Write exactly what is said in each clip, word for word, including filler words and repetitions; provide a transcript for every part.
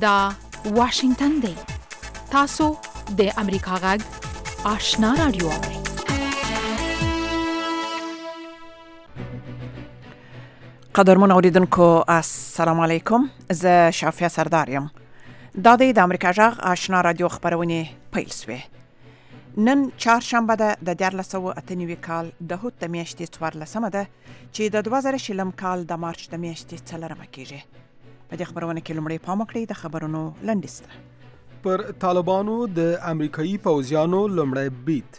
دا واشنگتن دی. تاسو د امریکا غږ آشنا رادیو اورئ. قدرمن اوریدونکو السلام علیکم. زه شافیه سردار یم. دا د امریکا غږ آشنا رادیو خبرونه پیل شوه. نن چهارشنبه ده د دیارلس سوه اته نوي کال د هوت د میاشتې څوارلسمه ده چې د دوه زره شلم کال د مارچ د میاشتې څلورمه کېږي. په دې خبرونه کې لومړی پام وکړئ د خبرونو لنډیز ته. پر طالبانو د امریکایي پوځیانو لومړی برید.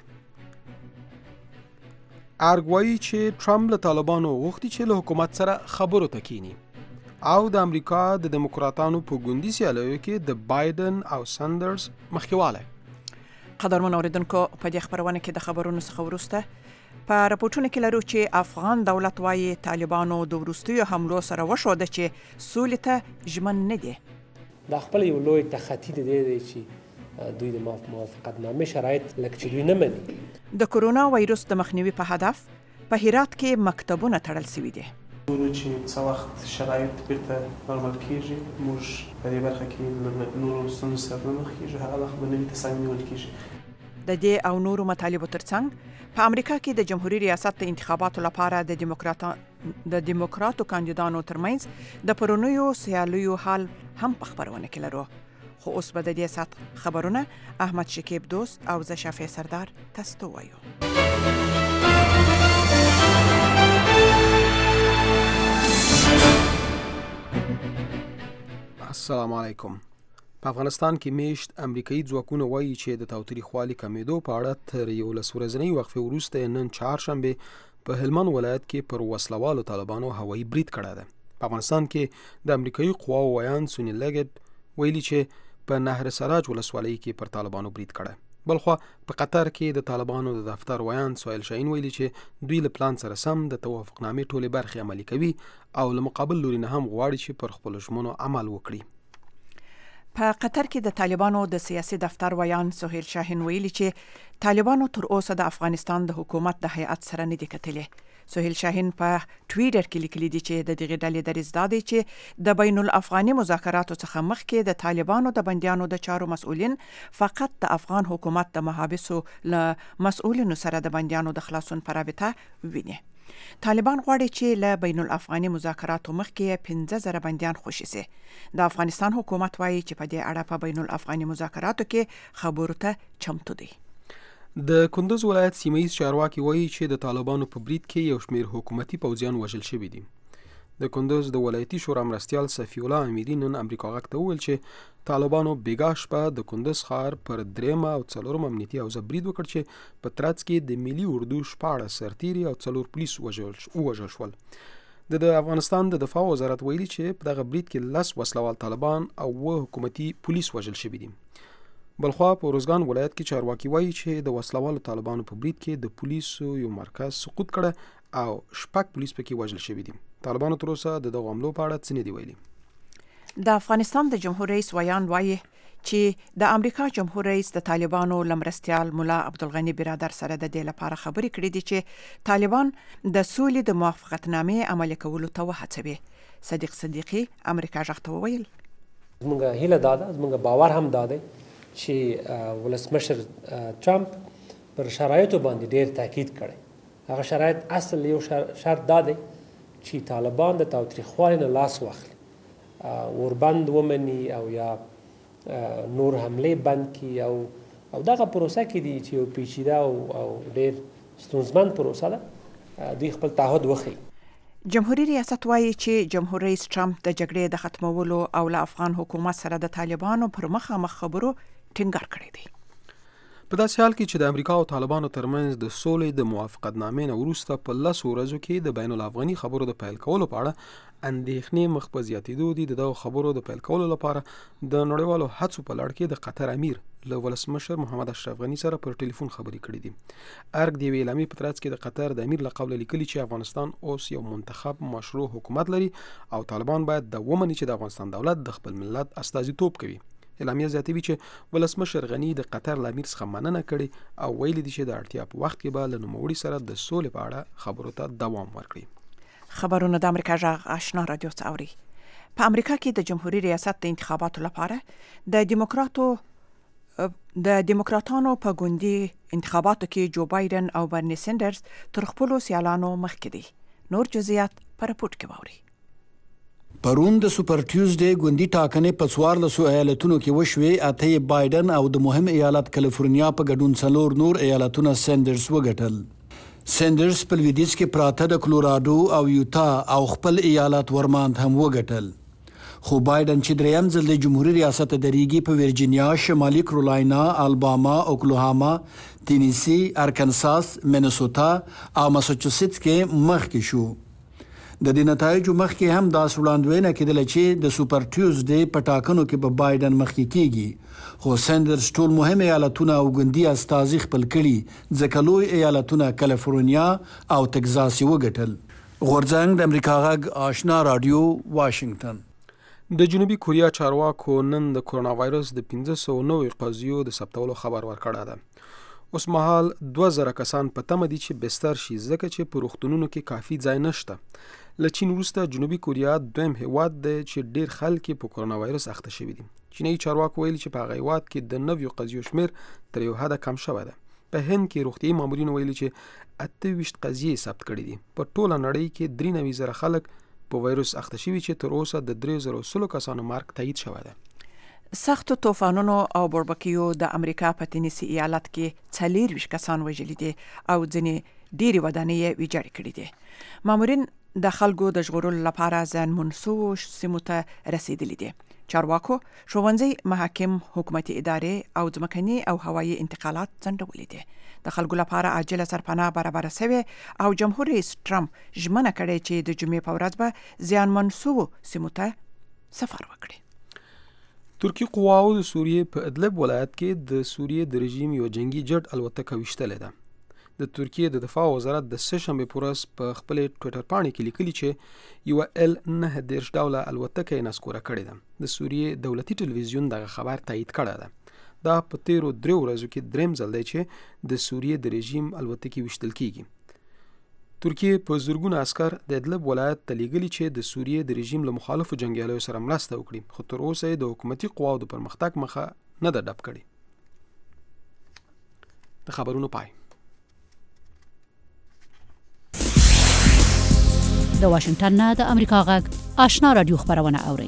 ارګ وایي چې ټرمپ له طالبانو غوښتي چې له حکومت سره خبرو ته کینی او د امریکا د دموکراتانو په ګوندي سیالیو کې د بایدن او ساندرز مخکېوالی. قدرمن اوریدونکو په دې خبرونه کې د خبرونو څخه وروسته په راپورټونو کې لرو چې افغان دولت وایي طالبانو د وروستیو حملو سره وښوده چې سولې ته ژمن نه دي. دا خپل یو لوی تخطي دی چې دوی د موافقتنامې شرایط لکه چې دوی نه مني. د کورونا وایروس د مخنیوي په هدف په هرات کې مکتبونه تړل شوي دي. نورو چې څه وخت شرایط بیرته نورمال کېږي موږ په دې برخه کې نورو ستونزو سره نه مخ کېږو، هغه وخت به نوي تصامیم نیول کېږي. د دې او نورو مطالبو ترڅنګ په امریکا کې د جمهوریت ریاست د انتخاباتو لپاره د دیموکراتو د دیموکراتو کاندیدانو ترمنځ د پرونیو سیالیو حال هم په خبرونه کې لرو. خو اوس به د دې سات خبرونه احمد شکیب دوست او زه شافیه سردار تاسو ته وایو. السلام علیکم. په افغانستان کې میشت امریکایي ځواکونه وایي چې د تاوتریخوالي کمیدو په اړه تر یولس ورځنۍ وقفې وروسته نن چهارشنبه په هلمند ولایت کې پر وسلوالو طالبانو هوایي برید کړی دی. په افغانستان کې د امریکایي قواو ویان سونی لګټ ویلي چې په نهر سراج ولسوالۍ کې پر طالبانو برید کړی. بلخوا په قطر کې د طالبانو د دفتر ویان سهیل شاهین ویلي چې دوی له پلان سره سم د توافقنامې ټولې برخې عملي کوي او له مقابل لوري نه هم غواړي چې پر خپلو ژمنو عمل وکړي. په قطر کې د طالبانو د سیاسي دفتر ویان سهیل شاهین ویلي چې طالبانو تر اوسه د افغانستان د حکومت د هیئت سره نه دي کتلي. سهیل شاهین په ټویټر کې لیکلي دي چې د دغې ډلې دریځ دا دی چې د بین الافغاني مذاکراتو څخه مخکې د طالبانو د بندیانو د چارو مسؤلین فقط د افغان حکومت د محابسو له مسؤلینو سره د بندیانو د خلاصون په رابطه ویني. طالبان غواړي چې له بین الافغاني مذاکراتو مخکې پنځه زره بندیان خوشي سي. د افغانستان حکومت وایي چې په دې اړه په بین الافغاني مذاکراتو کې خبرو ته چمتو دی. د کندوز ولایت سیمه‌ایز چارواکي وایي چې د طالبانو په برید کې یو شمېر حکومتي پوځیان وژل شوي دي. د کندوز د ولایتي شورا مرستیال صفی الله امیری نن امریکا غږ ته وویل چې طالبانو بیګا شپه د کندوز ښار پر درېیمه او څلورمه امنیتي حوزه برید وکړ چې په ترڅ کې د ملي اردو شپاړس سرتیري او څلور پولیس ووژل شول. د افغانستان د دفاع وزارت ویلي چې په دغه برید کې لس وسلوال طالبان او اووه حکومتي پولیس وژل شوي دي. بلخوا په روزګان ولایت کې چارواکي وایي چې د وسلوالو طالبانو په برید کې د پولیسو یو مرکز سقوط کړه او شپږ پولیس پکې وژل شوي دي. طالبانو تر اوسه د دغو حملو په اړه څه نه دي ویلي. د افغانستان د جمهور رئیس ویان وایي چې د امریکا جمهور رئیس د طالبانو لمرستیال مولا عبدالغني برادر سره د دې لپاره خبرې کړې دي چې طالبان د سولې د موافقتنامې عملي کولو ته وهڅوي. صدیق صدیقي امریکا غږ ته وویل زموږ هیله دا ده، زموږ باور هم دا دی چې ولسمشر ټرمپ پر شرایطو باندې ډېر تاکید کړی. هغه شرایط اصل یو شرط دا دی چې طالبان د تاوتریخوالي نه لاس واخلي، وربند ومني او یا نور حملې بند کړي او او دغه پروسه کې دي چې یو پیچیده او ډېر ستونزمن پروسه ده، دوی خپل تعهد وښیي. جمهوریت ریاست وایي چې جمهور رئیس ټرمپ د جګړې د ختمولو او له افغان حکومت سره د طالبانو پر مخامخ خبرو ټینګار کړی دی. په داسې حال کې چې د امریکا او طالبانو ترمنځ د سولې د موافقتنامې نه وروسته په لسو ورځو کې د بین الافغاني خبرو د پیل کولو په اړه اندېښنې مخ په زیاتېدو دي. د دغو خبرو د پیل کولو لپاره د نړیوالو هڅو په لړ کې د قطر امیر له ولسمشر محمد اشرف غني سره پر ټلیفون خبرې کړې دي. ارګ د یوې اعلامیې په ترڅ کې د قطر د امیر له قبله لیکلي چې افغانستان اوس یو منتخب مشروع حکومت لري او طالبان باید د ومني چې د افغانستان دولت د خپل ملت استازیتوب کوي. اعلامیه زیاتوي چې ولسمشر غني د قطر له امیر څخه مننه کړې او ویلي دي چې د اړتیا په وخت کې به له نوموړي سره د سولې په اړه خبرو ته دوام ورکړي. خبرونه د امریکا غږ آشنا رادیو څخه اوري. په امریکا کې د جمهوریت ریاست د انتخاباتو لپاره د دیموکراتو د دیموکراتانو په ګوندي انتخاباتو کې جو بایدن او برني سندرز تر خپلو سیالانو مخکې دي. نور جزئیات په رپورټ کې واوري. پرون د سوپر ټیوزډے ګوندي ټاکنې په څوارلسو ایالتونو کې وشوې. اته بایدن او د مهم ایالت کالیفورنیا په ګډون څلور نور ایالتونه سندرز وګټل. سندرز په لویدیځ کې پراته د کلوراډو او یوتا او خپل ایالت ورماند هم وګټل. خو بایدن چې دریم ځل د جمهوریت ریاست درېږي په ورجینیا، شمالي کرولاینا، الباما، اوکلاهاما، تینیسی، ارکنساس، مینیسوتا او ماساچوسیټس کې مخکې شو. د دې نتایجو مخکې هم داس وړاندوینه کېدله چې د سوپر ټیوزډے په ټاکنو کې به بایدن مخکې کیږي، خو سندرز ټول مهم ایالتونه او ګوندي استازي خپل کړي، ځکه لوی ایالتونه کالیفورنیا او تګزاس یې وګټل. غورځنګ د امریکا غږ آشنا رادیو، واشنگټن. د جنوبي کوریا چارواکو نن د کرونا وایرس د پنځه سوه نوي قضیو د ثبتولو خبر ورکړی ده. اوس مهال دوه زره کسان په تمه دي چې بستر شي، ځکه چې په روغتونونو کې کافي ځای نشته. له چین وروسته جنوبي کوریا دویم هیواد دی چې ډیر خلک په کرونا وایرس اخته شوي دي. چینایي چارواکو ویلي چې په هغه هیواد کې د نویو قضیو شمیر تر یو حده کم شوی ده. په هند کې روغتیایي مامورین ویلي چې اته ویشت قضیې ثبت کړي دي. په ټوله نړۍ کې درې نوي زره خلک په وایرس اخته شوي چې تر اوسه د درې زره سلو کسانو مرګ تایید شوی ده. سختو طوفانونو او بوربکیو د امریکا په تینیسی ایالت کې څلور ویشت کسان وژلي دي او ځینې ډېرې ودانۍ ویجاړې کړي دي. مامورین د خلکو د ژغورلو لپاره زیانمن شوو سیمو ته رسیدلي دي. چارواکو ښوونځي، محاکم، حکومتي ادارې او ځمکني او هوایي انتقالات ځنډولي دي. د خلکو لپاره عاجله سرپناه برابره سوې او جمهور رئیس ټرمپ ژمنه کړې چې د جمعې په ورځ به زیانمن شوو سیمو ته سفر وکړي. ترکی قواو د سوریې په ادلب ولایت کې د سوریې د رژیم یو جنگي جټ الوتکه ویشتلې ده. د ترکیې د دفاع وزارت د سه شنبې په ورځ په خپلې ټویټر پاڼې کې لیکلي چې یوه ال نهه دېرش ډوله الوتکه یې نسکوره کړې ده. د سوریې دولتي ټلویزیون دغه خبر تایید کړی ده. دا په تیرو درې ورځو کې دریم ځل دی چې د سوریې د رژیم الوتکې ویشتل کیږي. ترکیې په زرګونه عسکر د ادلب ولایت ته لیږلي چې د سوریې د رژیم له مخالفو جنګیالیو سره مرسته وکړي، خو تر اوسه یې د حکومتي قواو د پرمختګ مخه نه ده ډب کړې. د خبرونو پای. د واشنگټن نه د امریکا غږ آشنا رادیو خبرونه اوري.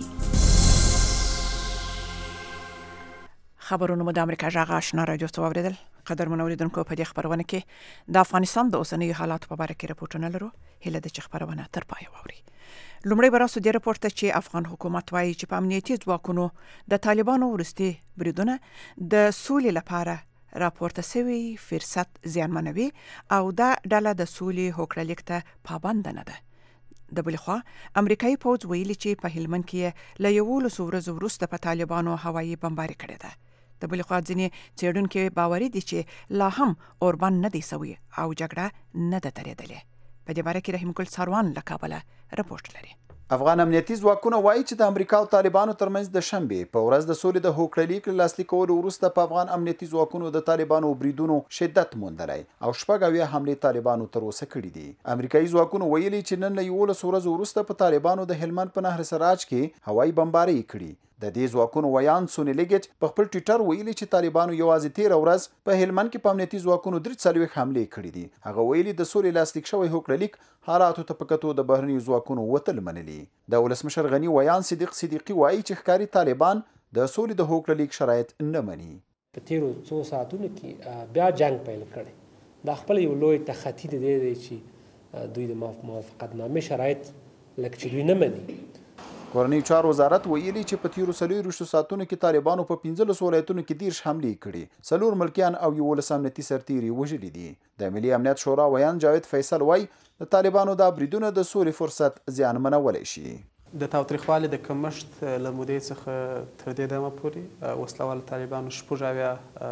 خبرونه مو د امریکا غږ آشنا رادیو ته واوریدل. قدر منوریدونکو په دې خبرونه کې د افغانستان د اوسنیو حالاتو په اړه کې راپورټونه لرو. هیله ده چې خبرونه تر پای واوري. لومړی به راسو د راپورټ ته چې افغان حکومت وایي چې په امنیتي ځواکونو د طالبانو وروستي بریدونه د سولې لپاره راپورته شوی فرصت زیانمنوي او دا ډله د سولې هوکړلیک ته پابند نه ده. د بل خوا امریکایي پوځ ویلي چې په هلمند کې له یولسو ورځو وروسته په طالبانو هوایي بمباري کړې ده. د بل خوا ځینې څېړونکي باوري دي چې لا هم اوربند نه دی سوی او جګړه نه ده درېدلې. په دې باره کې رحیم ګل ساروان له کابله رپورټ لري. افغان امنیتي ځواکونه وایي چې د امریکا او طالبانو ترمنځ د شنبې په ورځ د سولې د هوکړلیک له لاسلیک کولو وروسته په افغان امنیتي ځواکونو د طالبانو بریدونو شدت موندلی او شپږ اویا حملې طالبانو تر اوسه کړي دي. امریکایي ځواکونو ویلي چې نن له یولسو ورځو وروسته په طالبانو د هلمند په نهر سراج کې هوایي بمبارۍ کړي. د دې ځواکونو ویان سونی لیګټ په خپل ټویټر ویلي چې طالبانو یوازې تیر ورځ په هلمند کې په امنیتي ځواکونو درې څلوېښت حملې کړي دي. هغه ویلي د سولې لاسلیک شوی هوکړلیک حالاتو ته په کتو د بهرنیو ځواکونو وتل منلي. د ولسمشر غني ویان صدیق صدیقي وایي چې ښکاري طالبان د سولې د هوکړلیک شرایط نه مني. په تیرو څو ساعتونو کې بیا جنگ پیل کړی. دا خپل یو لوی تخطي دی چې دوی د موافقتنامې شرایط لکه چې دوی نه مني. کورنۍ چارو وزارت ویلي چې په تیرو څلوېښتو ساعتونو کې طالبانو په پنځلسو ولایتونو کې دېرش حملې کړي، څلور ملکیان او یولس امنیتي سرتیري وژلي دي. د ملي امنیت شورا ویان جاوید فیصل وایي د طالبانو دا بریدونه د سولې فرصت زیانمنولی شي. د تاوتریخوالي د کمښت له مودې څخه تر دې دمه پورې وسلوال طالبانو شپږ اویا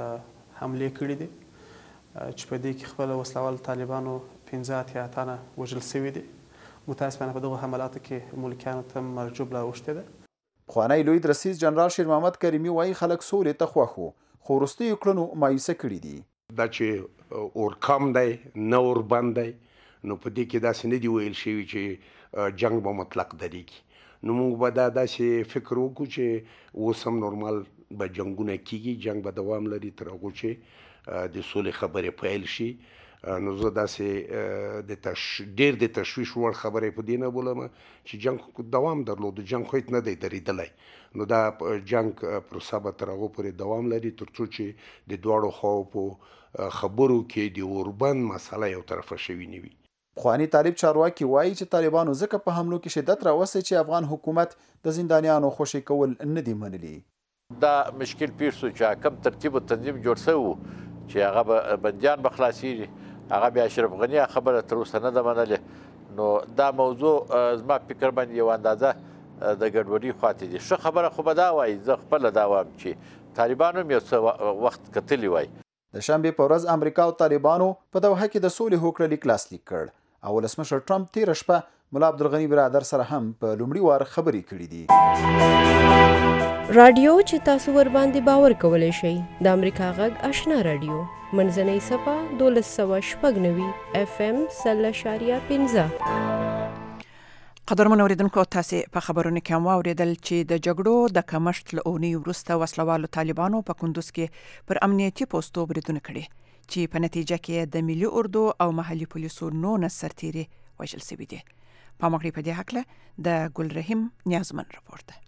حملې کړي دي چې په دې کې خپل وسلوال طالبانو پنځه اتیا تنه وژل شوي دي. متاسفانه په دغه حملاتو کې ملکیانو ته مرجوب لا اوښتې ده. پخوانی لوی درسیز جنرال شیر محمد کریمي وایي خلک سولې ته خوښ وو، خو وروستیو کړنو مایوسه کړي دي. دا چې اور کم دی نه اوربند دی، نو په دې کې داسې نه دي ویل شوي چې جنګ به مطلق درېږي. نو موږ به دا داسې فکر وکړو چې اوس هم نورمال به جنګونه کیږي، جنګ به دوام لري تر هغو چې د سولې خبرې پیل شي. نو زه داسې د تش ډېر د تشویش وړ خبرې په دې نه بولم چې جنګ دوام درلود، جنګ خو هېڅ نه دی درېدلی. نو دا جنګ پروسه به تر هغو پورې دوام لري تر څو چې د دواړو خواو په خبرو کې د اوربند مسله یو طرفه شوي نه وي. خوانی طالب چارواکي وایي چې طالبانو ځکه په حملو کې شدت راوستی چې افغان حکومت د زندانیانو خوشي کول نه دي منلي. دا مشکل پیښ شو چې کم ترتیب او تنظیم جوړ شوی چې هغه به بندیان به خلاصېږي، هغه بیا اشرف غني خبره تر اوسه نه ده منلې. نو دا موضوع زما فکر باندې یو اندازه د ګډوډي خواته دي. ښه خبره خو به دا وایي، زه خپله دا وایم چې طالبانو هم یو څه وخت کتلی وای. د شنبې په ورځ امریکا او طالبانو په دوحه کې د سولې هوکړه لیک لاسلیک کړ او ولسمشر ټرمپ تېره شپه ملا عبدالغني برادر سره هم په لومړي وار خبرې کړې دي. رادیو چې تاسو ور باندې باور کولی شئ د امریکا غږ آشنا رادیو منځنۍ صفحه دولس سوه شپږ نوي اف ام سل اشاریه پنځه. قدرمن اوریدونکو، تاسې په خبرونو کې هم واورېدل چې د جګړو د کمښت له اونۍ وروسته وسلوالو طالبانو په کندوز کې پر امنیتي پوستو بریدونه کړي چې په نتیجه کې د ملي اردو او محلي پولیسو نولس سرتیري وژل شوي دي. پام وکړئ په دې هکله د ګلرحیم نیازمن رپورټ ده.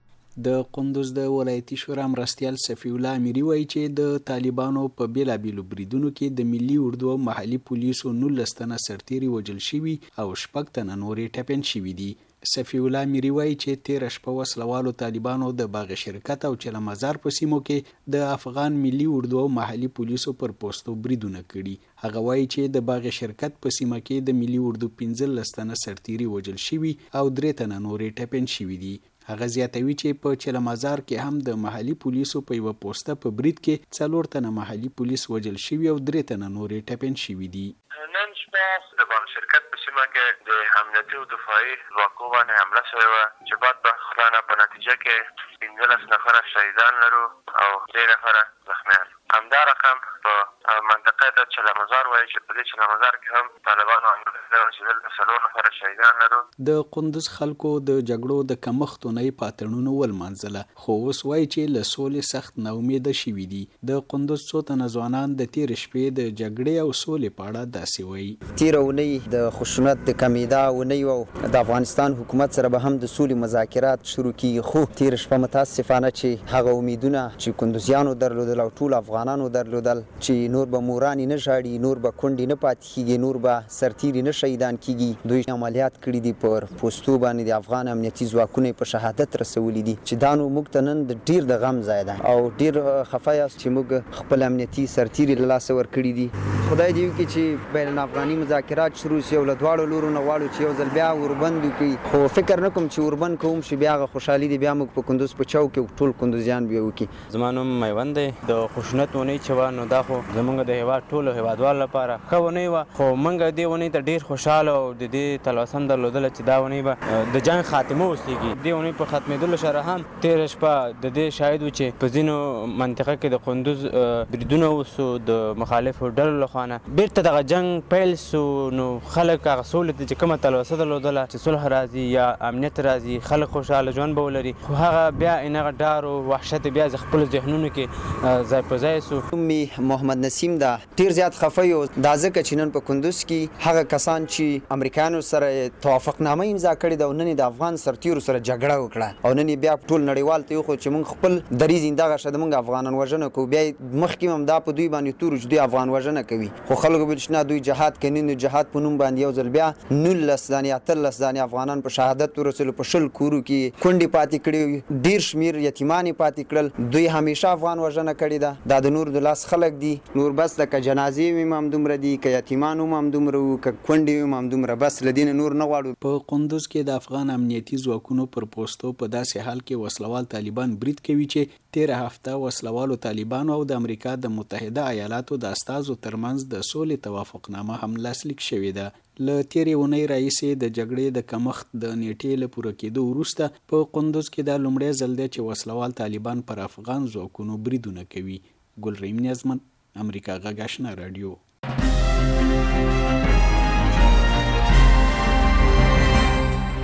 د قندوز د ولایتي شورا مرستیال صفی الله امیري وایي چې د طالبانو په بیلابیلو بریدونو کې د ملي اردو او محلي پولیسو نولس تنه سرتیري وژل شوي او شپږ تنه نورې ټپیان شوي دي. صفی الله امیري وایي چې تېره شپه وسلوالو طالبانو د باغ شرکت او چلمزار په سیمو کې د افغان ملي اردو او محلي پولیسو پر پوستو بریدونه کړي. هغه وایي چې د باغ شرکت په سیمه کې د ملي اردو پنځلس تنه سرتیري وژل شوي او درې تنه نورې ټپیان شوي دي. هغه زیاتوي چې په چلمزار کې هم د محلي پولیسو په یوه پوسته په برید کې څلور تنه محلي پولیس وژل شوي او درې تنه نورې ټپیان شوي دي. نن شپه د باغ شرکت په سیمه کې د امنیتي او دفاعي ځواکونو باندې حمله شوې وه چې بعد په خلانه په نتیجه کې پنځلس نفره شهیدان لرو او درې نفره زخمیان. همدا رقم په منطقه د چلمزار وایي چې په دې چلمزار کې هم طالبانو حمله کړې چې دلته څلور نفره شهیدان لرو. د قندوز خلکو د جګړو د کمښت اونۍ پاتړونو ولمانځله، خو اوس وایي چې له سولې سخت ناامیده شوي دي. د قندوز څو تنه ځوانان د تېرې شپې د جګړې او سولې په اړه داسې وایي. تېره اونۍ د خشونت د کمېدا اونۍ او د افغانستان حکومت سره به هم د سولې مذاکرات شروع کیږي، خو تېره شپه متاسفانه چې هغه امیدونه چې کندوزیانو درلودل او ټول افغانانو درلودل چې نور به مورانې نه ژاړي، نور به کونډې نه پاتې کیږي، نور به سرتیري نه شهیدان کیږي. دوی عملیات کړي دي پر پوستو باندې د افغان امنیتي ځواکونه په شهادت رسولي دي چې دا نو موږ ته نن د ډېر د غم ځای ده او ډېر خفه یاست چې موږ خپل امنیتي سرتیري له لاسه ورکړي دي. خدای دې وکړي چې بین الافغاني مذاکرات شروع شي او له دواړو لورو نه غواړو چې یو ځل بیا اوربند وکړي، خو فکر نه کوم چې اوربند کوم شي بیا هغه خوشحالي دي بیا موږ په کندوز په چوک کې ټول کندوزیان بیا وکړي. زما نوم میوند دی. د خشونت اونۍ چې وه نو دا خو زموږ د هېواد ټولو هېوادوالو لپاره ښه اونۍ وه، خو موږ دې اونۍ ته ډېر خوشحاله او د دې تلوسه هم درلودله چې دا اونۍ به د جنګ خاتمه اوسېږي. دې اونۍ په ختمېدلو سره هم تېره شپه د دې شاهد وو چې په ځینو منطقه کې د قندوز بریدونه وسو د مخالفو ډلو لخوا نه، بېرته دغه جنګ پیل سو. نو خلک هغه سولې ته چې کومه تلوسه درلودله چې صلح راځي یا امنیت راځي، خلک خوشحاله ژوند به ولري، خو هغه بیا هغه ډار او وحشت بیا د خپلو ذهنونو کې ځای په ځای سو. مې محمد نسیم ده. ډېر زیات خفه یو دا ځکه چې نن په کندوز کې هغه کسان چې امریکایانو سره توافقنامه امضا کړې ده او نن د افغان سرتیرو سره جګړه وکړه او نن بیا ټول نړیوال ته وښود چې موږ خپل دریځ دغه شه د موږ افغانان وژنه کوو. بیا مخکې هم دا په دوی باندې تورو چې دوی افغان وژنه کوي، خو خلکو ویل چې نه دوی جهاد کوي. نن د جهاد په نوم باندې یو ځل بیا نولس دانې اتلس دانې افغانان په شهادت ورسولو، په شل کورو کې کونډې پاتې کړي، ډېر شمېر یتیمانې پاتې کړل. دوی همیشه افغان وژنه کړې ده. دا د نور د لاس خلک دي، نور بس د که جنازې وي هم دومره دي، که یتیمان هم دومره وو، که کونډې وي هم دومره، بس له دې نه نور نه غواړو. په قندوز کې د افغان امنیتي ځواکونو پر پوستو په داسې حال کې وسلوال طالبان برید کوي چې تېره هفته وسلوالو طالبانو او د امریکا د متحده ایالاتو د استازو ترمنځ د سولې توافقنامه هم لاسلیک شوې ده. له تېرې اونۍ راهیسې د جګړې د کمښت د نیټې له پوره کېدو وروسته په قندوز کې دا لومړی ځل دی چې وسلوال طالبان پر افغان ځواکونو بریدونه کوي. ګلرحیم نیازمن، امریکا غږ آشنا رادیو.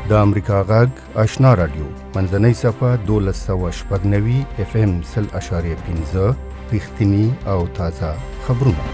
د امریکا غږ آشنا رادیو منځنۍ صفحه دولس سوه شپږ نوي اف ام سل اشاریه پنځه رښتینی او تازه خبرونه.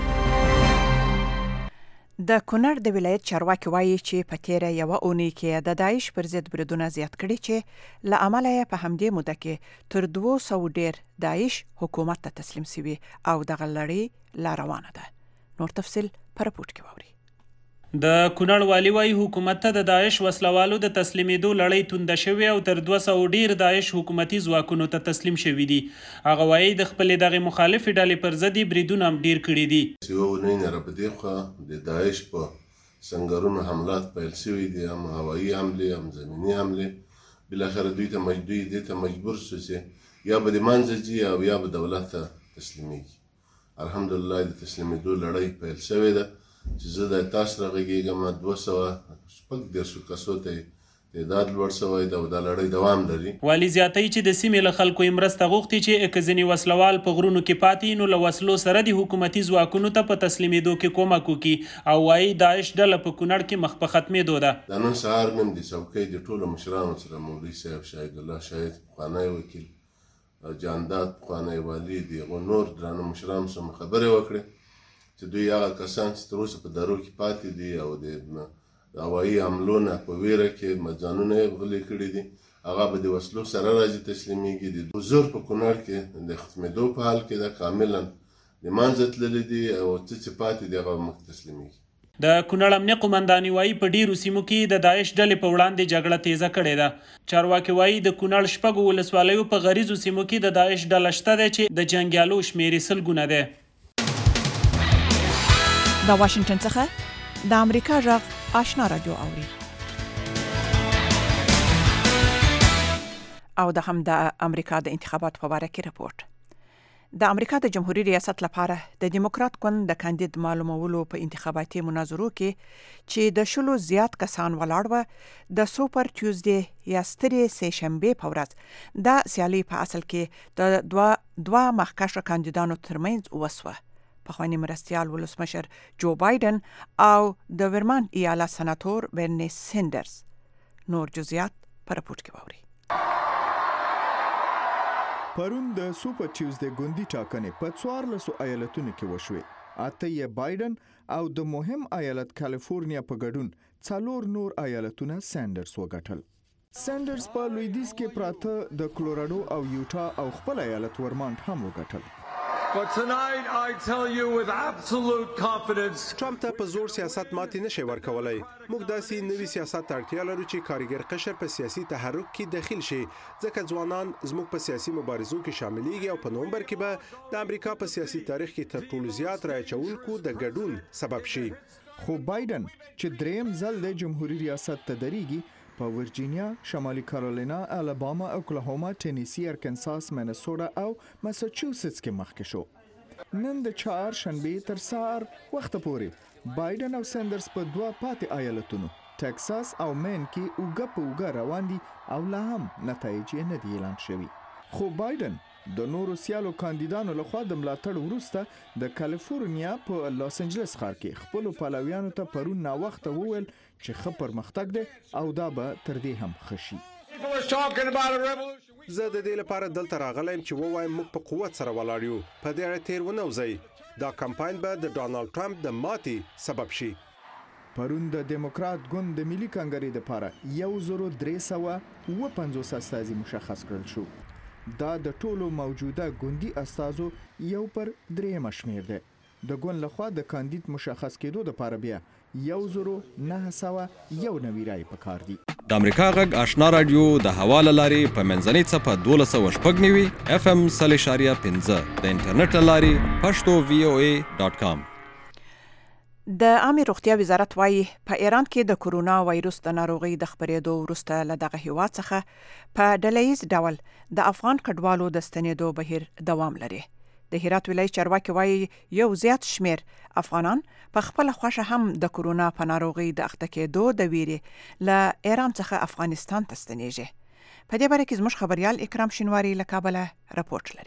د کونړ د ولایت چارواکي وایي چې په تیره یوه اونۍ کې د داعش پر ضد بریدونه زیات کړي چې له امله یې په همدې موده کې تر دوه سوه ډیر داعش حکومت ته تسلیم شوي او دغه لړۍ لا روانه ده. نور تفصیل په رپورټ کې واورئ. د کونړ والی وايي حکومت ته د داعش وسلوالو د تسلیمېدو لړۍ تونده شوې او تر دوه سوه ډیر داعش حکومتي ځواکونو ته تسلیم شوي دي. هغه وایي د خپلې دغې مخالفې ډلې پر ضد یې بریدونه هم ډیر کړي دي. یوه اونۍ نه راپدې خوا د داعش په سنګرونو حملات پیل شوي دي، هم هوایي حملې هم زمیني حملې. بالاخره دوی ته دوی دې ته مجبور شو چې یا به د منځه ځي او یا به دولت ته تسلیمیږي. الحمدلله د تسلیمېدو لړۍ پیل شوې ده چې زه د تاسو راغږېږم دوه سوه شپږ دېرشو کسو ته تعداد لوړ شوی ده او دا لړۍ دوام لري. والي زیاتوي چې د سیمې له خلکو یې مرسته غوښتې چې که ځینې وسلوال په غرونو کې پاتې نو له وسلو سره د حکومتي ځواکونو ته په تسلیمېدو کې کومک وکړي او وایي داعش ډله په کونړ کې مخ په ختمېدو ده. دا نن سهار مې د څوکۍ د ټولو مشرانو سره مولوي صاحب شاهد الله شاهد پخوانی وکیل جانداد پخوانی والي د هغو نور درانه مشرانو سره خبرې وکړې چې دوی هغه کسان چې تر اوسه په درو کې پاتې دي او د هوایي حملو نه په ویره کې ځانونه یې غلي کړي دي، هغه به د وسلو سره راځي تسلیمیږي. د حضور په کونړ کې د ختمېدو په حال کې دا کاملا د منځه تللي دي او څه چې پاتې دي هغه به مخ تسلیمیږي. د کونړ امنیه قومنداني وایي په ډیرو سیمو کې د داعش ډلې په وړاندې جګړه تیزه کړې ده. چارواکي وایي د کونړ شپږو ولسوالیو په غریزو سیمو کې د داعش ډله شته ده چې د جنګیالو شمېر یې سلګونه دی. د واشنگټن څخه د امریکا غږ آشنا رادیو اوري او د هم د امریکا د انتخاباتو په اړه کې رپورت. د امریکا د جمهوریت ریاست لپاره د دیموکرات ګوند د کاندید معلومولو په انتخاباتي مناظرو کې چې د شلو زیات کسان ولاړ و د سوپر ټیوزډے یا سترې سې شنبې په ورځ د سیالي په اصل کې د دوه دوه مخکښو کاندیدانو ترمنځ وسوه. پخوانی مرستیال ولسمشر جو بایدن او د ورمانت ایالت سناتور برنی سندرز. نور جزئیات په رپورټ کې واورئ. پرون د سوپر ټیوزډے ګوندي ټاکنې په څوارلسو ایالتونو کې وشوې. اته یې بایدن او د مهم ایالت کالیفورنیا په ګډون څلور نور ایالتونه سندرز وګټل. سندرز په لویدیځ کې پراته د کلوراډو او یوټا او خپل ایالت ورمانت هم وګټل. But tonight I tell you with absolute confidence ټرمپ ته په زور سیاست ماتې نشي ورکولای. موږ داسې نوي سیاست اړتیا لرو چې کارګر قشر په سیاسي تحرک کې داخل شي، ځکه ځوانان زموږ په سیاسي مبارزو کې شاملېږي او په نومبر کې به د امریکا په سیاسي تاریخ کې تر ټولو زیات رایه چولکو د ګډون سبب شي. خو بایدن چې دریم ځل د جمهوریت ریاست ته درېږي په ورجینیا، شمالي کارولینا، الاباما، اوکلاهوما، ټینیسي، ارکنساس، مینیسوټا او ماساچوسټس کې مخکې شو. نن د چهار شنبې تر سهار وخته پورې بایدن او سندرز په دوه پاتې ایالتونو ټکساس او مین کې اوږه په اوږه روان دي او لا هم نتایج یې نه دي اعلان شوي. خو بایدن د نورو سیالو کاندیدانو لخوا د ملاتړ وروسته د کالیفورنیا په لاس انجلس ښار کې خپلو پلویانو ته پرون ناوخته وویل چې ښه پرمختګ دی او دا به تر دې هم ښه شي. زه د دې لپاره دلته راغلی یم چې ووایم موږ په قوت سره ولاړ یو. په دې اړه تیر ونه وځئ. دا کمپاین به د ډانلډ ټرمپ د ماتې سبب شي. پرون د دیموکرات ګوند د ملي کنګرې لپاره یو زرو درې سوه اووه پنځوس استازي مشخص کړل شو. دا د ټولو موجوده ګوندي استازو یو پر درېیمه شمېر دی. د ګوند لخوا د کاندید مشخص کېدو لپاره بیا یو زرو نه سوه یو نوي رایې پکار دي. د امریکا غږ آشنا رادیو د هوا له لارې په منځنۍ څپه دولس سوه شپږ نوي اف ام سل اشاریه پنځه د انټرنیټ له لارې پښتو وی او ای ډاټ کام. د عامه روغتیا وزارت وایي په ایران کې د کورونا وایروس د ناروغۍ د خپرېدو وروسته له دغه هیواد څخه په ډلهییز ډول د افغان کډوالو د ستنېدو بهیر دوام لري. د هرات ولایت چارواکي وایي یو زیات شمیر افغانان په خپل خوښه هم د کورونا په ناروغۍ د اخته کېدو د ویرې له ایران څخه افغانستان ته ستنېږي. په دې باره کې زموږ خبريال اکرام شینواری له کابل راپورټ لري.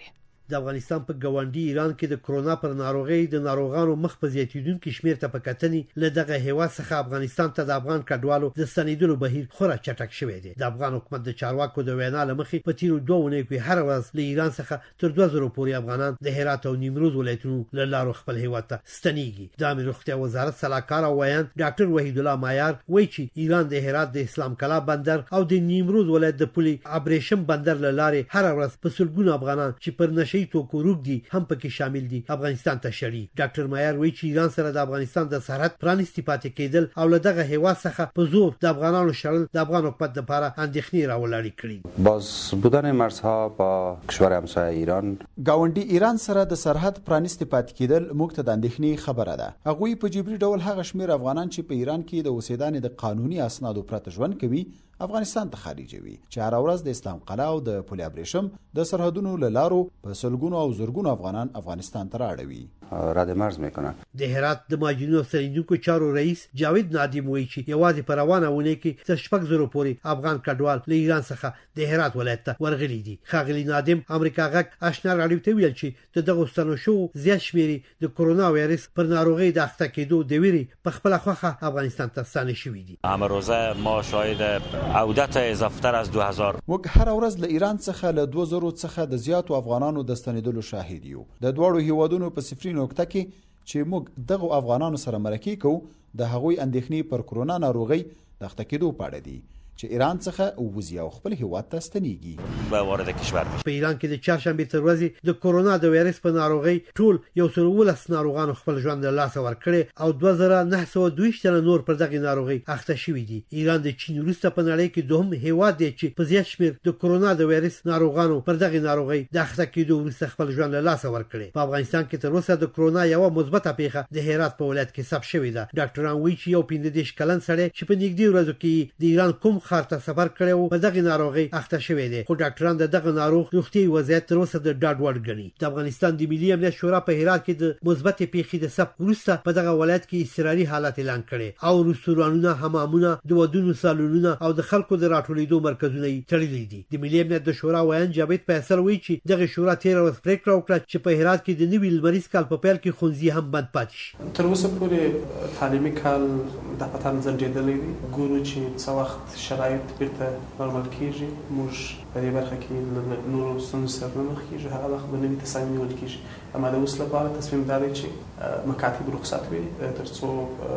د افغانستان په ګاونډي ایران کې د کرونا پر ناروغي د ناروغانو مخ په زیاتیدونکو شمیر ته په کتنې له دغه هیواد څخه افغانستان ته د افغان کډوالو د ستنېدلو بهیر خورا چټک شوی دی. د افغان حکومت د چارواکو د وینا له مخې په تیرو دوه اونیو کې هر ورځ له ایران څخه تر دوه زره پورې افغانان د هرات او نیمروز ولایتونو له لارو خپل هیواد ته ستنېږي. د امیر روغتیا وزارت سلاکار او ویان ډاکټر وحید الله مایار وایي چې ایران د هرات د اسلام کلا بندر او د نیمروز ولایت د پولې ابریشم بندر له لارې هر ورځ په سلګونو افغانان چې پر نشي توکو روږ دي هم پکې شامل دي افغانستان ته شړي. ډاکټر مایار وایي چې ایران سره د افغانستان د سرحد پرانیستي پاتې کېدل او له دغه هیواد څخه په زور د افغانانو شړل د افغان حکومت لپاره اندېښنې راولاړې کړي. باز بودن مرزها با کشور همسایه ایران گاونډي ایران سره د سرحد پرانیستي پاتې کېدل موږ ته د اندېښنې خبره ده. هغوی په جبري ډول هغه شمیر افغانان چې په ایران کې د اوسېدانې د قانوني اسنادو پرته ژوند کوي افغانستان ته خارجوي چې هر ورځ د اسلام قلعه او د پل ابریشم د سرحدونو له لارو په سلګونو او زرګونو افغانان افغانستان ته راړوي. رد مرز میکنن. د هرات د مهاجرینو او ستنېدونکو چارو رئیس جاوید نادیم وایي چې یوازې په روانه اونۍ کې تر شپږ زره پورې افغان کډوال له ایران څخه د هرات ولایت ته ورغلي دي. ښاغلي نادیم امریکا غږ آشنا راډیو ته ویل چې د دغو ستنو شوو زیات شمېر د کرونا وایرس پر ناروغۍ د اخته کېدو د ویرې په خپله خوښه افغانستان ته ستانه شوي دي. امروزه ما شاهد عودت اضافتر از دو هزار موږ هر ورځ له ایران څخه له دوه زرو څخه د زیاتو افغانانو د ستنېدلو شاهد یو. د دواړو هیوادونو په صفري نقطه کې چې موږ دغه افغانانو سره مرکې کوو د هغوی اندېښنې پر کرونا ناروغۍ د اخته کېدو په اړه دي چې ایران څخه ووځي او خپل هیواد ته ستنېږي. به وارد کشور میشه. په ایران کې د چهارشنبې تر ورځې د کرونا د وایرس په ناروغۍ ټول یو سل اوولس ناروغانو خپل ژوند له لاسه ورکړی او دوه زره نه سوه دویشت تنه نور پر دغه ناروغۍ اخته شوي دي. ایران د چین وروسته په نړۍ کې دوهم هیواد دی چې په زیات شمېر د کرونا د وایرس ناروغانو پر دغه ناروغۍ د اخته کېدو وروسته خپل ژوند له لاسه ورکړی. په افغانستان کې تر اوسه د کرونا یوه مثبته پیښه د هرات په ولایت کې ثبت شوې ده. ډاکټران وایي چې یو پنځه دېرش کلن سړی چې په نږدې ورځو کې د ایران کوم ښار ته سفر کړی په دغه ناروغي اخته شوی دی خو ډاکټران د دغه ناروغ روغتي وضعیت تر اوسه د ډاډ وړ ګڼي. د افغانستان د ملي امنیت شورا په هرات کې د مثبت پیښې د ثبت وروسته په دغه ولایت کې اضطراري حالت اعلان کړي او رستورانونه، حمامونه، د ودونو سالونونه او د خلکو د راټولېدو مرکزونه یې تړلي دي. د ملي امنیت د شورا ویان جاوید فیصل وایي چې دغه شورا تېره ورځ پرېکړه وکړه چې په هرات کې د نوي لمریز کال په پیل کې ښوونځي هم بند پاتې شي. تر اوسه پورې تعلیمي کال د پتن ځنډېدلی دی. ګورو چې څه وخت شرایط بیرته نورمال کېږي. موږ په دې برخه کې له نورو ستونزو سره نه مخ کېږو. هغه وخت به نوي تصامیم نیول کېږي. اما د اوس لپاره تصمیم دا دی چې مکاتب رخصت وي تر څو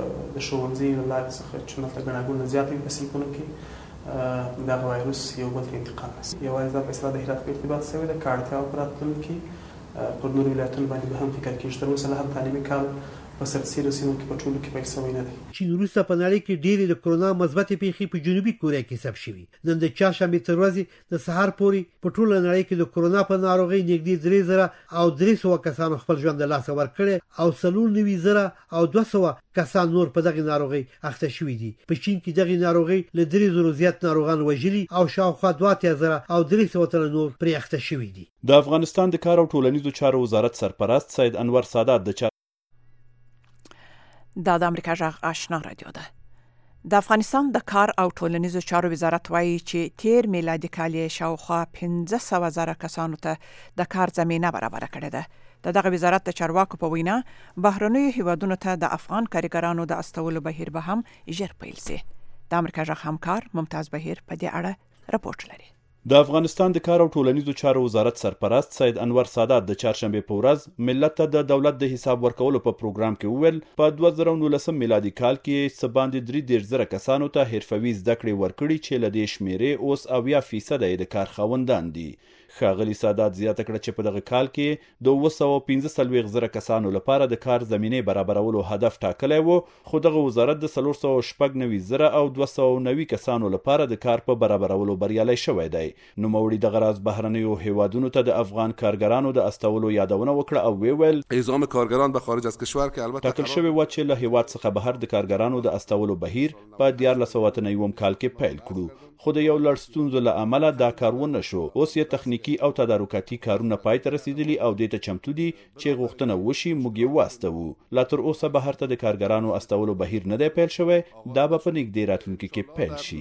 د ښوونځي له لارې څخه چې دلته ګڼه زیاته وي په صنفونو کې دغه وایرس یو بل ته انتقال نه شي. یوازې دا فیصله د هرات په ارتباط شوې ده. که اړتیا په راتلونکي کې پر نورو ولایتونو باندې به هم فکر کېږي. تر اوسه لا هم تعلیمي کال په سرتسیرو سیمو کې په ټولو کې پیل شوی نه دی. چین وروسته په نړۍ کې ډېرې د کرونا مثبتې پیښې په جنوبي کوریا کې ثبت شوي. نن د چهارشنبې تر ورځې د سهار پورې په ټوله نړۍ کې د کرونا په ناروغۍ نږدې درې زره او درې سوه کسانو خپل ژوند له لاسه ورکړی او څلور نوي زره او دوه سوه کسان نور په دغه ناروغۍ اخته شوي دي. په چین کې دغه ناروغۍ له درې زرو زیات ناروغان وژلي او شاوخوا دوه اتیا زره او درې سوه تنه نور پرې اخته شوي دي. د افغانستان د کار او ټولنیزو چارو وزارت سرپرست سید انور سادات د دا د امریکا غږ آشنا رادیو ده. د افغانستان د کار او ټولنیزو چارو وزارت وایي چې تیر میلادي کال یې شاوخوا پنځه سوه زره کسانو ته د کار زمینه برابره کړې ده. د دغه وزارت د چارواکو په وینا بهرنیو هیوادونو ته د افغان کارګرانو د استولو بهیر به هم ژر پیل شي. د امریکا غږ همکار ممتاز بهیر په دې اړه راپورټ لري. د افغانستان د کار او ټولنیزو چارو وزارت سرپرست سید انور سادات د چهارشنبې په ورځ ملت ته د دولت د حساب ورکولو په پروګرام کې وویل په دوه زره نولسم میلادي کال کې څه باندې درې دېرش زره کسانو ته حرفوي زده کړې ورکړي چې له دې شمېرې اوس اویا فیصده یې د کار خاوندان دي. ښاغلي سادات زیاته کړه چې په دغه کال کې د اوه سوه پنځه څلوېښت زره کسانو لپاره د کار زمینې برابرولو هدف ټاکلی و خو دغه وزارت د څلور سوه شپږ نوي زره او دوه سوه نوي کسانو لپاره د کار په برابرولو بریالی شوی دی. نوموړي دغه راز بهرنیو هیوادونو ته د افغان کارګرانو د استولو یادونه وکړه او ویل اعزام کارګران به خارج از کشور که البته ټاکل شوی و چې له هیواد څخه بهر د کارګرانو د استولو بهیر په دیارلس سوه اته نوي کال کې پیل کړو. خو د یو لړ ستونزو له امله دا کار ونه شو. اوس یې تخنیکی او تدارکاتي کارونه پای ته رسیدلي او دې ته چمتو دي چې غوښتنه وشي موږ یې واستوو. لا تر اوسه بهر ته د کارګرانو استولو بهیر نه دی پیل شوی، دا به په نږدې راتلونکي کې پیل شي.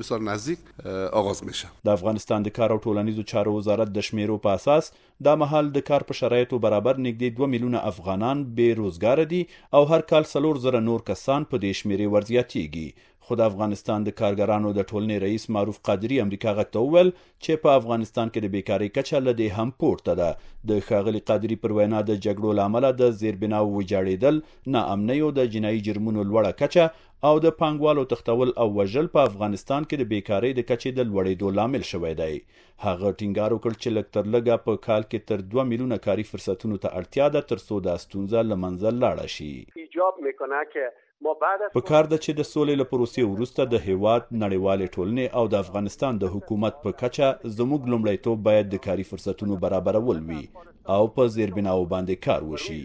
د افغانستان د کار او ټولنیزو چارو وزارت د شمیرو په اساس دا مهال د کار په شرایطو برابر نږدې دوه میلیونه افغانان بې روزګاره دي او هر کال څلور زره نور کسان په دې شمیرې ورزیاتیږي. خو د افغانستان د کارګرانو د ټولنې رئیس معروف قادری امریکا غږ ته وویل چې په افغانستان کې د بیکارۍ کچه له دې هم پورته ده. د ښاغلي قادری پر وینا د جګړو له امله د زیربناو ویجاړېدل، ناامنۍ او د جنایي جرمونو لوړه کچه او د پانګوالو تښتول او وژل په افغانستان کې د بیکارۍ د کچې د لوړېدو لامل شوی دی. هغه ټینګار وکړ چې لږ تر لږه په کال کې تر دوه میلیونه کاري فرصتونو ته اړتیا ده تر څو دا ستونزه له منځه لاړه شي. په کار ده چې د سولې له پروسې وروسته د هیواد نړیوالې ټولنې او د افغانستان د حکومت په کچه زموږ لومړیتوب باید د کاري فرصتونو برابرول وي او په زیربناو باندې کار وشي.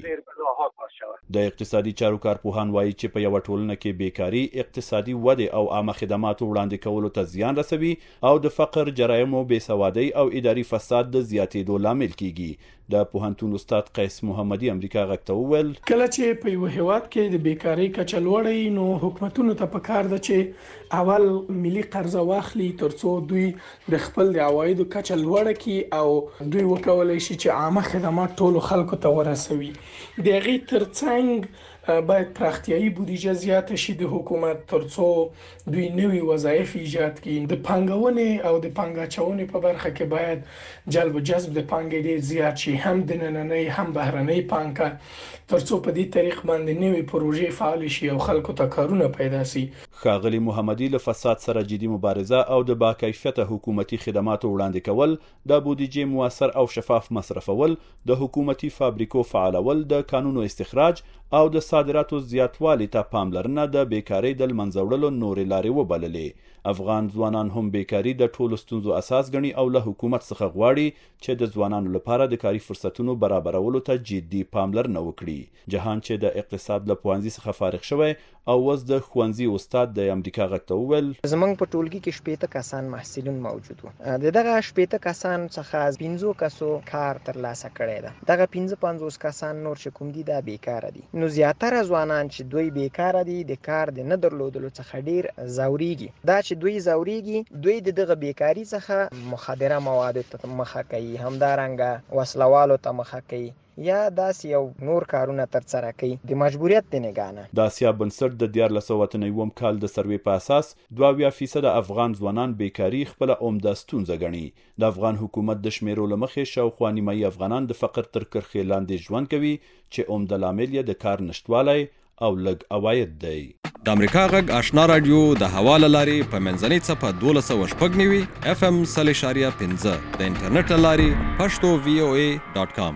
د اقتصادي چارو کارپوهان وایي چې په یوه ټولنه کې بیکاري اقتصادي ودې او عامه خدماتو وړاندې کولو ته زیان رسوي او د فقر، جرایمو، بېسوادۍ او اداري فساد د زیاتېدو لامل کیږي. د پوهنتون استاد قیس محمدي امریکا غږ ته وویل کله چې په یو هیواد کې د بیکارۍ کچه لوړه نو حکومتونو ته پکار ده چې اول ملي قرضه واخلي ترڅو دوی د خپل د عوایدو کچه لوړه کړي او دوی وکولای شي چې عامه خدمات ټولو خلکو ته ورسوي. د هغې ترڅنګ باید پراختیایي بودیجه زیاته شي د حکومت ترڅو دوی نوي وظایف ایجاد کړي. د پانګونې او د پانګه اچونې په برخه کې باید جلب و جذب د پانګې ډیر زیات شي، هم د نننۍ هم بهرنۍ پانګه، ترڅو په دې طریق باندې نوي پروژې فعال شي او خلکو ته کارونه پیدا شي. ښاغلي محمدي له فساد سره جدي مبارزه او د باکیفیته حکومتي خدماتو وړاندې کول، د بودیجې موثر او شفاف مصرفول، د حکومتي فابریکو فعالول، د قانونو استخراج او د صادراتو زیاتوالي ته پاملرنه د بیکارۍ د لمنځه وړلو نورې لارې وبللې. افغان ځوانان هم بیکاري د ټولو ستونزو اساس ګڼي او له حکومت څخه غواړي چې د ځوانانو لپاره د کاري فرصتونو برابرولو ته جدي پاملرنه وکړي. جهان چې د اقتصاد له پوهنځي څخه فارغ شوی او اوس د ښوونځي استاد د امریکا غږ ته وویل زمونږ په ټولګي کې شپېته کسان محصلین موجود وو. د دغه شپېته کسان څخه پنځو کسو کار ترلاسه کړی ده. دغه پنځه پنځوس کسان نور چې کوم دي دا بیکاره دي. نو زیاتره ځوانان چې دوی بیکاره دي د کار د نه درلودلو څخه ډیر ځورېږي. دا چې دوی ځورېږي دوی د دغه بیکاري څخه مخدره موادو ته مخه کوي، همدارنګه وسلوالو ته مخه کوي یا داسې یو نور کارونه ترسره کوي د مجبوریت د نګاه نه. د اسیا بنسټ د دیارلس سوه اته نوي کال د سروې په اساس دوه اویا فیصده افغان ځوانان بیکاري خپله عمده ستونزه ګڼي. د افغان حکومت د شمیرو له مخې شاوخوا نیمایي افغانان د فقر تر کرښې لاندې ژوند کوي چې عمده لامل یې د کار نشتوالی او لږ عواید دی. د امریکا غږ آشنا رادیو د هوا له لارې په منځنۍ څپه دولس سوه شپږ نوي اف ام سل اشاریه پنځه د انټرنیټ له لارې پښتو وی او ای ډاټ کام.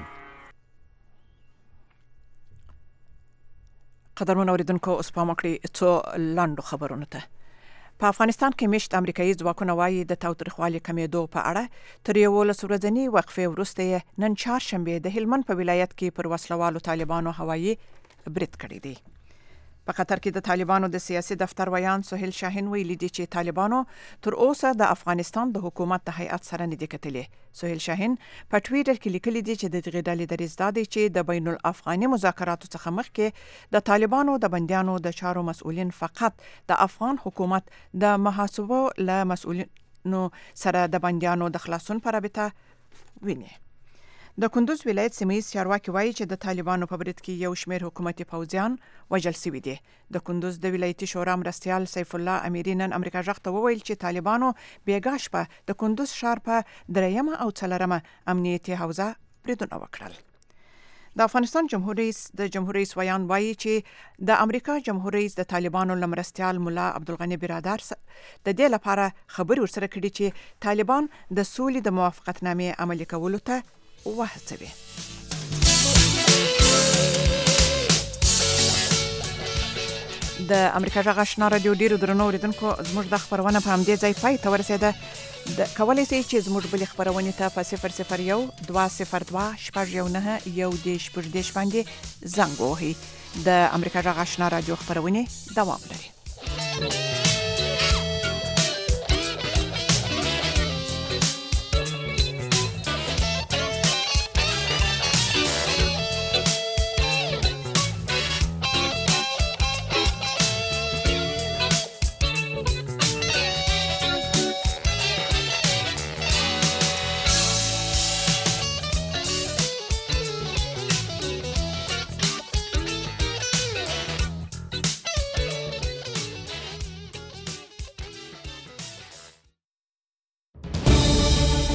قدرمن اوریدونکو اوس پام وکړئ څو لاندو خبرونو ته. په افغانستان کې مشت امریکایي ځواکونه وایي د تاوتریخوالي کمیدو په اړه تر یولس ورځنۍ وقفې وروسته نن چهارشنبې د هلمند په ولایت کې پر وسلوالو طالبانو هوایي برید کړی دی. په قطر کې د طالبانو د سیاسي دفتر ویان سهیل شاهین ویلي دي چې طالبانو تر اوسه د افغانستان د حکومت د هیئت سره نه دي کتلې. سهیل شاهین په ټویټر کې لیکلي دي چې د دغې ډلې دریځ دا دی چې د بین الافغاني مذاکراتو څخه مخکې د طالبانو د بندیانو د چارو مسؤلین فقط د افغان حکومت د محاسبو له مسؤلینو سره د بندیانو د خلاصون په رابطه ویني. د کندوز ولایت سیمه‌ییز چارواکي وایي چې د طالبانو په برید کې یو شمېر حکومتي پوځیان وژل شوي دي. د کندوز د ولایتي شورا مرستیال سیف الله امیري نن امریکا غږ ته وویل چې طالبانو بیګا شپه د کندوز ښار په درېیمه او څلورمه امنیتي حوزه بریدونه وکړل. د افغانستان جمهور رئیس د جمهور رئیس ویان وایي چې د امریکا جمهور رئیس د طالبانو لمرستیال مولا عبدالغنی برادر د دې لپاره خبري ورسره کړي چې طالبان د سولې د موافقتنامې عملي کولو ته وهڅوي. د امریکا غږ آشنا رادیو ډیرو درنو اوریدونکو زموږ د خبرونه په همدې ځای پای ته ورسېده. د کولی شئ چې زموږ بلې خبرونې ته په صفر صفر یو دوه صفر دوه شپږ یو نهه یو دېرش شپږ دېرش باندې زنګ ووهئ. د امریکا غږ آشنا رادیو خبرونې دوام لري.